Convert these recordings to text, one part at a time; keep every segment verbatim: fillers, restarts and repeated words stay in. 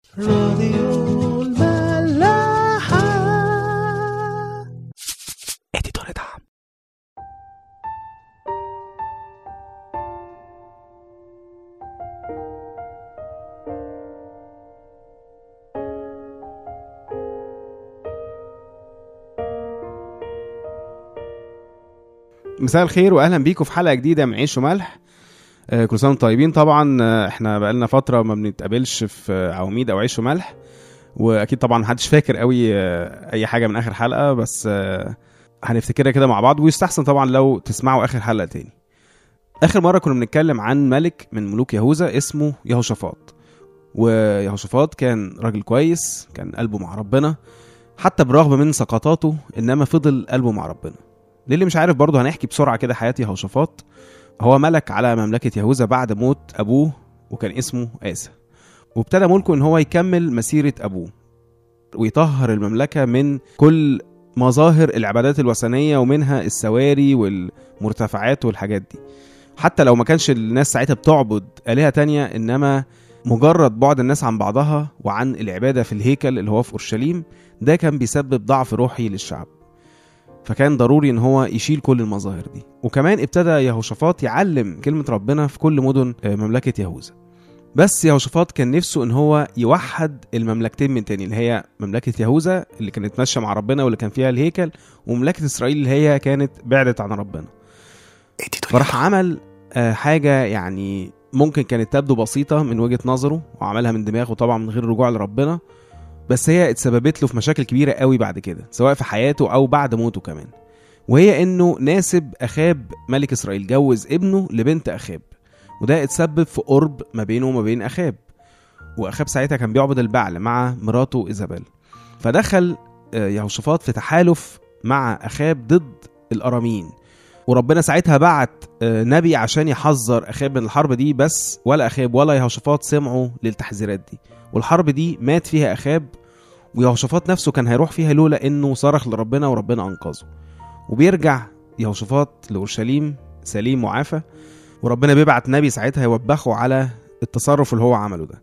راديو الملاحة اديتور دعم. مساء الخير واهلا بيكم في حلقة جديدة من عيش وملح. كل سنه وانتم طيبين. طبعا احنا بقالنا فتره ما بنتقابلش في عواميد او عيش وملح، واكيد طبعا محدش فاكر قوي اي حاجه من اخر حلقه، بس هنفتكرها كده مع بعض، ويستحسن طبعا لو تسمعوا اخر حلقه تاني. اخر مره كنا بنتكلم عن ملك من ملوك يهوذا اسمه يهوشافاط، ويهوشافاط كان راجل كويس، كان قلبه مع ربنا حتى برغم من سقطاته، انما فضل قلبه مع ربنا. للي مش عارف برضه هنحكي بسرعه كده حياه يهوشافاط. هو ملك على مملكة يهوذا بعد موت أبوه، وكان اسمه آسا، وابتدى ملكه إن هو يكمل مسيرة أبوه ويطهر المملكة من كل مظاهر العبادات الوثنية، ومنها السواري والمرتفعات والحاجات دي. حتى لو ما كانش الناس ساعتها بتعبد آلهة تانية، إنما مجرد بعد الناس عن بعضها وعن العبادة في الهيكل اللي هو في أورشليم، ده كان بيسبب ضعف روحي للشعب، فكان ضروري ان هو يشيل كل المظاهر دي. وكمان ابتدى يهوشافاط يعلم كلمة ربنا في كل مدن مملكة يهوذا. بس يهوشافاط كان نفسه ان هو يوحد المملكتين من تاني، اللي هي مملكة يهوذا اللي كانت ماشية مع ربنا واللي كان فيها الهيكل، ومملكة اسرائيل اللي هي كانت بعدت عن ربنا. فراح عمل حاجة يعني ممكن كانت تبدو بسيطة من وجهة نظره، وعملها من دماغه طبعا من غير رجوع لربنا، بس هي اتسببت له في مشاكل كبيرة قوي بعد كده، سواء في حياته أو بعد موته كمان. وهي إنه ناسب أخاب ملك إسرائيل، جوز ابنه لبنت أخاب، وده اتسبب في قرب ما بينه وما بين أخاب. وأخاب ساعتها كان بيعبد البعل مع مراته إيزابيل، فدخل يهوشافاط في تحالف مع أخاب ضد الأراميين، وربنا ساعتها بعت نبي عشان يحذر أخاب من الحرب دي، بس ولا أخاب ولا يهوشافاط سمعوا للتحذيرات دي، والحرب دي مات فيها أخاب، ويهوشافاط نفسه كان هيروح فيها لولا انه صرخ لربنا وربنا انقذه. وبيرجع يهوشافاط لأورشليم سليم معافى، وربنا بيبعت نبي ساعتها يوبخه على التصرف اللي هو عمله ده.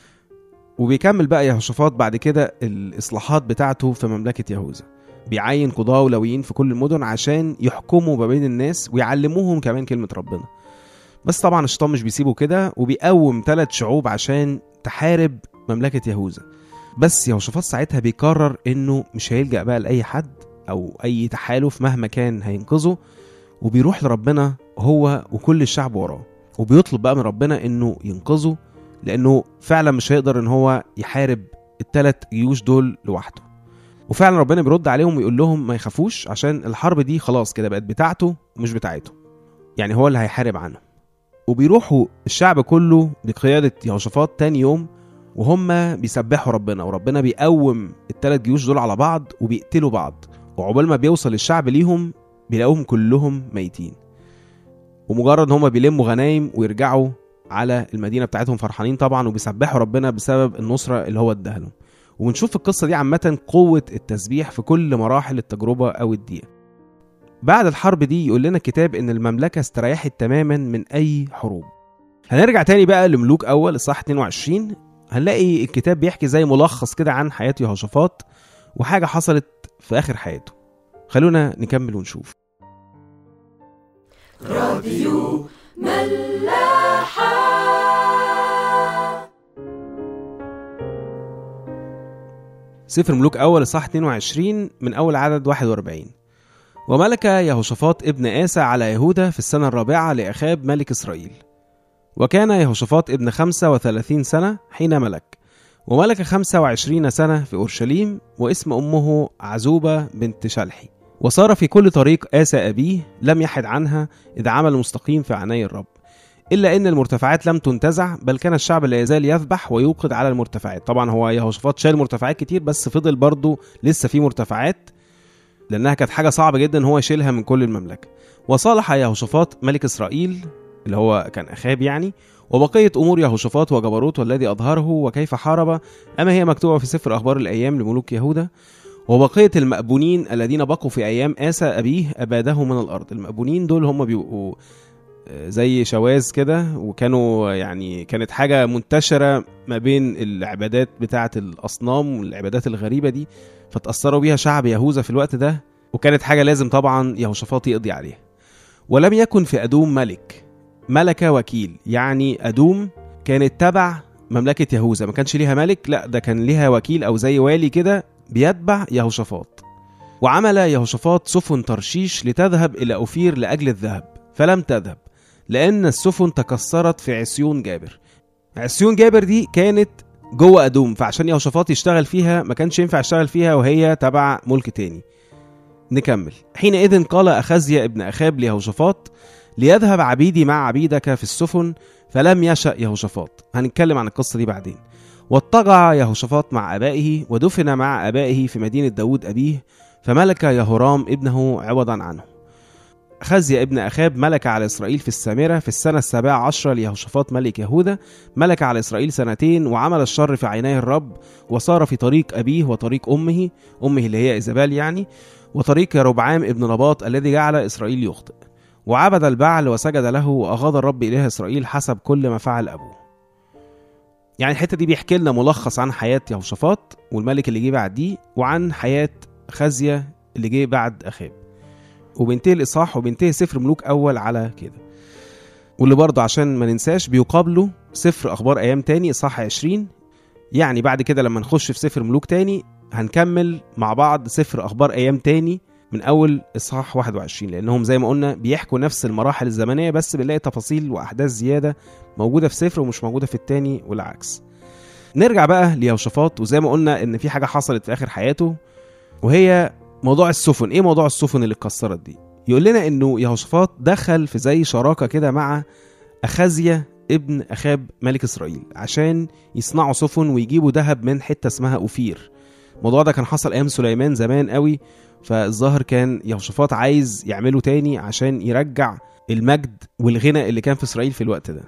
وبيكمل بقى يهوشافاط بعد كده الإصلاحات بتاعته في مملكة يهوذا، بيعين قضاة ولويين في كل المدن عشان يحكموا ما بين الناس ويعلموهم كمان كلمة ربنا. بس طبعا الشيطان مش بيسيبه كده، وبيقوم ثلاث شعوب عشان تحارب مملكة يهوذا. بس يهوشافاط ساعتها بيقرر انه مش هيلجأ بقى لأي حد او اي تحالف مهما كان هينقذه، وبيروح لربنا هو وكل الشعب وراه، وبيطلب بقى من ربنا انه ينقذه، لانه فعلا مش هيقدر ان هو يحارب الثلاث جيوش دول لوحده. وفعلا ربنا بيرد عليهم ويقول لهم ما يخافوش، عشان الحرب دي خلاص كده بقت بتاعته ومش بتاعته، يعني هو اللي هيحارب عنه. وبيروحوا الشعب كله بقيادة يهوشافاط تاني يوم وهم بيسبحوا ربنا، وربنا بيقوم الثلاث جيوش دول على بعض وبيقتلوا بعض، وعقبال ما بيوصل الشعب ليهم بيلاقوهم كلهم ميتين. ومجرد هم بيلموا غنايم ويرجعوا على المدينة بتاعتهم فرحانين طبعا، وبيسبحوا ربنا بسبب النصرة اللي هو اداها لهم. ونشوف في القصة دي عامة قوة التسبيح في كل مراحل التجربة أو الدقيقة. بعد الحرب دي يقول لنا الكتاب إن المملكة استريحت تماما من أي حروب. هنرجع تاني بقى لملوك أول الصح اتنين وعشرين، هنلاقي الكتاب بيحكي زي ملخص كده عن حياة يهوشافاط وحاجة حصلت في آخر حياته. خلونا نكمل ونشوف. راديو ملاحة. سفر ملوك أول الصح اتنين وعشرين من أول عدد واحد وأربعين. وملك يهوشافاط ابن آسا على يهوذا في السنة الرابعة لأخاب ملك إسرائيل. وكان يهوشافاط ابن خمسة وثلاثين سنة حين ملك، وملك خمسة وعشرين سنة في أورشليم، واسم أمه عزوبة بنت شلحي. وصار في كل طريق آسا أبيه لم يحد عنها، إذ عمل مستقيم في عيني الرب، إلا إن المرتفعات لم تنتزع، بل كان الشعب لا يزال يذبح ويوقد على المرتفعات. طبعا هو يهوشافاط شال مرتفعات كتير، بس فضل برضو لسه في مرتفعات، لأنها كانت حاجة صعبة جدا هو يشيلها من كل المملكة. وصالح يهوشافاط ملك إسرائيل اللي هو كان أخاب يعني، وبقية أمور يهوشافاط وجبروت والذي أظهره وكيف حارب، أما هي مكتوبة في سفر أخبار الأيام لملوك يهوذا. وبقية المأبونين الذين بقوا في أيام آسا أبيه أباده من الأرض. المأبونين دول هم بيبقوا زي شواذ كده، وكانوا يعني كانت حاجة منتشرة ما بين العبادات بتاعة الأصنام والعبادات الغريبة دي، فتأثروا بيها شعب يهوذا في الوقت ده، وكانت حاجة لازم طبعا يهوشافاط يقضي عليها. ولم يكن في أدوم ملك، ملك وكيل، يعني أدوم كانت تبع مملكة يهوذا، ما كانش ليها ملك، لا ده كان ليها وكيل أو زي والي كده بيتبع يهوشافاط. وعمل يهوشافاط سفن ترشيش لتذهب إلى أوفير لأجل الذهب، فلم تذهب لأن السفن تكسرت في عسيون جابر. عسيون جابر دي كانت جوه أدوم، فعشان يهوشافاط يشتغل فيها ما كانش ينفع يشتغل فيها وهي تبع ملك تاني. نكمل. حينئذ قال أخزيا ابن أخاب ليهوشافاط ليذهب عبيدي مع عبيدك في السفن، فلم يشأ يهوشافاط. هنتكلم عن القصة دي بعدين. واضطجع يهوشافاط مع أبائه ودفن مع أبائه في مدينة داود أبيه، فملك يهورام ابنه عوضا عنه. أخزيا ابن أخاب ملك على إسرائيل في السامرة في السنة السابعة عشرة ليهوشافاط ملك يهوذا، ملك على إسرائيل سنتين، وعمل الشر في عيني الرب، وصار في طريق أبيه وطريق أمه، أمه اللي هي إيزابيل يعني، وطريق يربعام ابن نباط الذي جعل إسرائيل يخطئ، وعبد البعل وسجد له، وأغاض الرب إله إسرائيل حسب كل ما فعل أبوه. يعني الحتة دي بيحكي لنا ملخص عن حياة يهوشافاط والملك اللي جه بعد دي، وعن حياة خزية اللي جه بعد أخاب، وبينتهي الإصحاح وبينتهي سفر ملوك أول على كده. واللي برضه عشان ما ننساش بيقابله سفر أخبار أيام تاني إصحاح عشرين. يعني بعد كده لما نخش في سفر ملوك تاني هنكمل مع بعض سفر أخبار أيام تاني من أول إصحاح واحد وعشرين، لأنهم زي ما قلنا بيحكوا نفس المراحل الزمنية، بس بنلاقي تفاصيل وأحداث زيادة موجودة في سفر ومش موجودة في التاني والعكس. نرجع بقى ليهوشافاط، وزي ما قلنا إن في حاجة حصلت في آخر حياته، وهي موضوع السفن. إيه موضوع السفن اللي اتكسرت دي؟ يقول لنا إنه يهوشافاط دخل في زي شراكة كده مع أخزيا ابن أخاب ملك إسرائيل عشان يصنعوا سفن ويجيبوا ذهب من حتة اسمها أوفير. الموضوع ده كان حصل أيام سليمان زمان قوي، فالظاهر كان يهوشافاط عايز يعمله تاني عشان يرجع المجد والغنى اللي كان في إسرائيل في الوقت ده.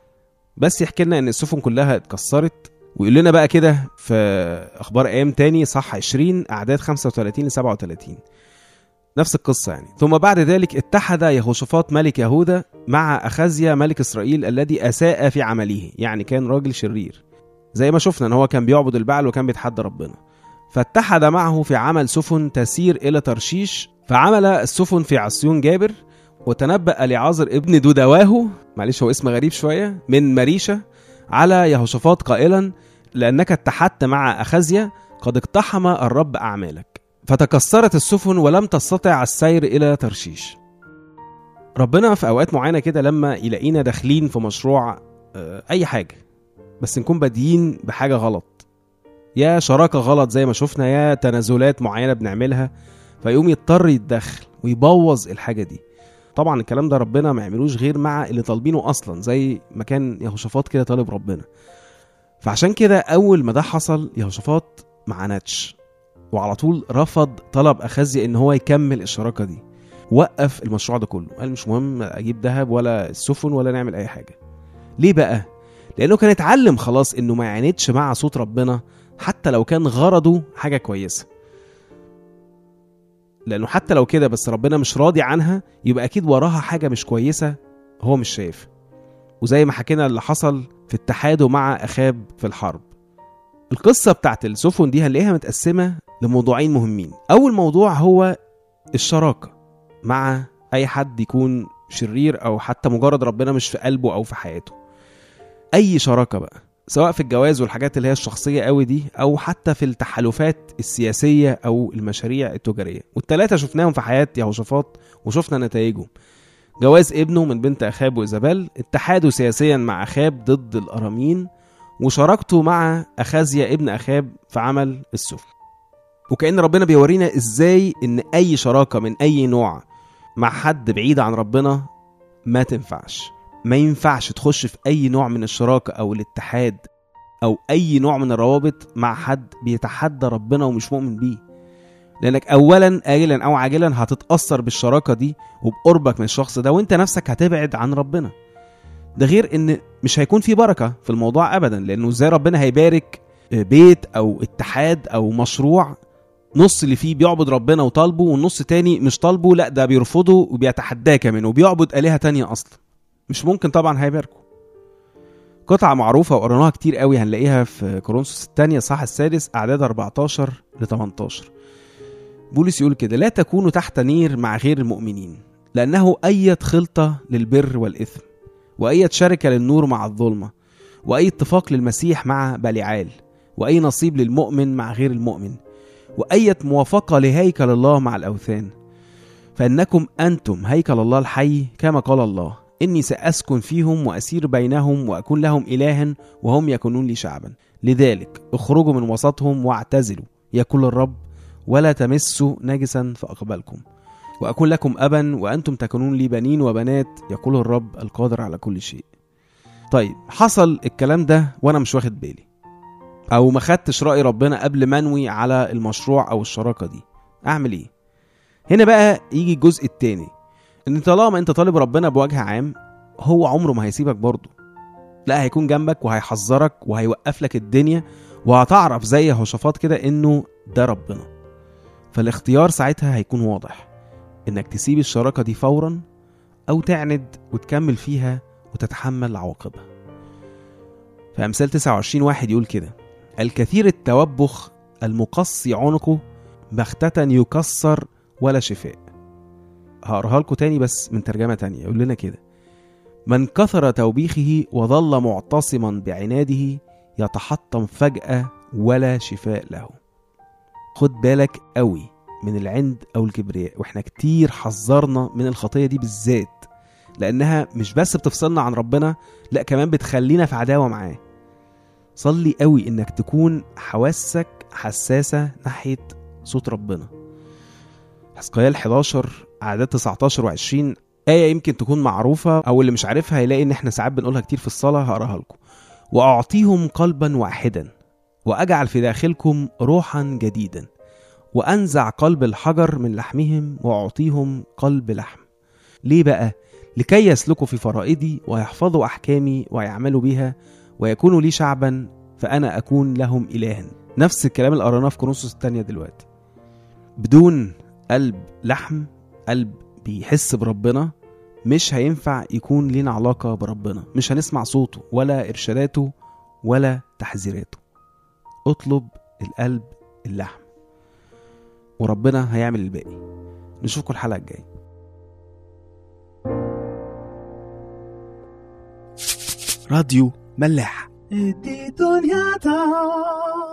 بس يحكي لنا إن السفن كلها اتكسرت، ويقول لنا بقى كده في أخبار أيام تاني صح عشرين أعداد خمسة وثلاثين لسبعة وثلاثين نفس القصة يعني. ثم بعد ذلك اتحد يهوشافاط ملك يهوذا مع أخزيا ملك إسرائيل الذي أساء في عمله، يعني كان راجل شرير زي ما شفنا ان هو كان بيعبد البعل وكان بيتحدى ربنا. فاتحد معه في عمل سفن تسير إلى ترشيش، فعمل السفن في عسيون جابر. وتنبأ لعازر ابن دودواه، معلش هو اسم غريب شوية، من مريشة على يهوشافاط قائلا لأنك اتحدت مع أخزيا قد اقتحم الرب أعمالك. فتكسرت السفن ولم تستطع السير إلى ترشيش. ربنا في أوقات معينة كده لما يلاقينا داخلين في مشروع أي حاجة، بس نكون بادئين بحاجة غلط، يا شراكة غلط زي ما شفنا، يا تنازلات معينة بنعملها، فيقوم يضطر يتدخل ويبوظ الحاجة دي. طبعا الكلام ده ربنا ما يعملوش غير مع اللي طالبينه أصلا، زي ما كان يهوشافاط كده طالب ربنا. فعشان كده أول ما ده حصل يهوشافاط ما عانتش، وعلى طول رفض طلب أخزيا إن هو يكمل الشراكة دي، وقف المشروع ده كله، قال مش مهم أجيب ذهب ولا السفن ولا نعمل أي حاجة. ليه بقى؟ لأنه كان اتعلم خلاص إنه ما يعاندش مع صوت ربنا حتى لو كان غرضه حاجة كويسة، لأنه حتى لو كده بس ربنا مش راضي عنها يبقى أكيد وراها حاجة مش كويسة هو مش شايف. وزي ما حكينا اللي حصل في اتحاده مع أخاب في الحرب. القصة بتاعت السفن دي هنلاقيها متقسمة لموضوعين مهمين. أول موضوع هو الشراكة مع أي حد يكون شرير أو حتى مجرد ربنا مش في قلبه أو في حياته. أي شراكة بقى، سواء في الجواز والحاجات اللي هي الشخصية قوي دي، أو حتى في التحالفات السياسية أو المشاريع التجارية. والثلاثة شفناهم في حياة يهوشافاط وشفنا نتائجهم. جواز ابنه من بنت أخاب وإيزابيل، اتحاده سياسيا مع أخاب ضد الأرامين، وشاركته مع أخزيا ابن أخاب في عمل السفن. وكأن ربنا بيورينا إزاي إن أي شراكة من أي نوع مع حد بعيد عن ربنا ما تنفعش. ما ينفعش تخش في أي نوع من الشراكة أو الاتحاد أو أي نوع من الروابط مع حد بيتحدى ربنا ومش مؤمن بيه، لأنك أولا آجلا أو عاجلا هتتأثر بالشراكة دي وبقربك من الشخص ده، وانت نفسك هتبعد عن ربنا. ده غير إن مش هيكون في بركة في الموضوع أبدا، لأنه ازاي ربنا هيبارك بيت أو اتحاد أو مشروع نص اللي فيه بيعبد ربنا وطالبه، والنص تاني مش طالبه، لا ده بيرفضه وبيتحداه كمان وبيعبد آلهة تانية أصلا. مش ممكن طبعا هيباركوا. قطعة معروفة وقرناها كتير قوي هنلاقيها في كورنثوس الثانية صح السادس أعداد أربعتاشر لتمنتاشر. بولس يقول كده: لا تكونوا تحت نير مع غير المؤمنين، لأنه أي خلطة للبر والإثم، وأي شركة للنور مع الظلمة، وأي اتفاق للمسيح مع بليعال، وأي نصيب للمؤمن مع غير المؤمن، وأي موافقة لهيكل الله مع الأوثان. فإنكم أنتم هيكل الله الحي، كما قال الله: إني سأسكن فيهم وأسير بينهم وأكون لهم إلها وهم يكونون لي شعبا. لذلك اخرجوا من وسطهم واعتزلوا، يقول الرب، ولا تمسوا نجسا فأقبلكم، وأكون لكم أبا وأنتم تكونون لي بنين وبنات، يقول الرب القادر على كل شيء. طيب حصل الكلام ده وأنا مش واخد بالي، أو ما خدتش رأي ربنا قبل منوي على المشروع أو الشراكة دي، أعمل إيه؟ هنا بقى يجي الجزء التاني، ان طالما انت طالب ربنا بوجه عام، هو عمره ما هيسيبك برضو، لا هيكون جنبك وهيحذرك وهيوقف لك الدنيا، وهتعرف زي يهوشافاط كده انه ده ربنا. فالاختيار ساعتها هيكون واضح، انك تسيب الشراكة دي فورا او تعند وتكمل فيها وتتحمل عواقبها. فأمثال تسعة وعشرين واحد يقول كده: الكثير التوبخ المقصي عنقه، بختة يكسر ولا شفاء. هقراها لكم تاني بس من ترجمة تانية، يقول لنا كده: من كثر توبيخه وظل معتصما بعناده، يتحطم فجأة ولا شفاء له. خد بالك قوي من العند أو الكبرياء، واحنا كتير حذرنا من الخطية دي بالذات، لأنها مش بس بتفصلنا عن ربنا، لا كمان بتخلينا في عداوة معاه. صلي قوي انك تكون حواسك حساسة ناحية صوت ربنا. حزقيال حداشر أعداد تسعتاشر وعشرين آية يمكن تكون معروفة، أو اللي مش عارفها هيلاقي إن إحنا ساعات بنقولها كتير في الصلاة، هقراها لكم: وأعطيهم قلبا واحدا، وأجعل في داخلكم روحا جديدا، وأنزع قلب الحجر من لحمهم، وأعطيهم قلب لحم. ليه بقى؟ لكي يسلكوا في فرائدي، ويحفظوا أحكامي، ويعملوا بها، ويكونوا لي شعبا، فأنا أكون لهم إلها. نفس الكلام اللي قرناه في كورنثوس الثانية دلوقتي. بدون قلب لحم، قلب بيحس بربنا، مش هينفع يكون لنا علاقة بربنا، مش هنسمع صوته ولا إرشاداته ولا تحذيراته. اطلب القلب اللحم وربنا هيعمل الباقي. نشوفكم الحلقة الجاية. راديو ملاح.